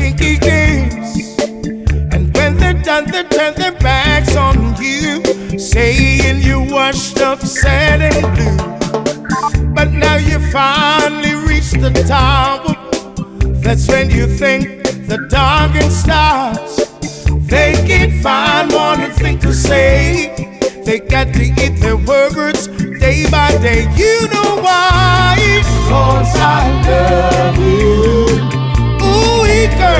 kinky games. And when they're done, they turn their backs on you, saying you washed up, sad and blue. But now you finally reached the top. That's when you think the dogging starts. They can't find one thing to say. They got to eat their words day by day. You know why? 'Cause I love you. Ooh, girl.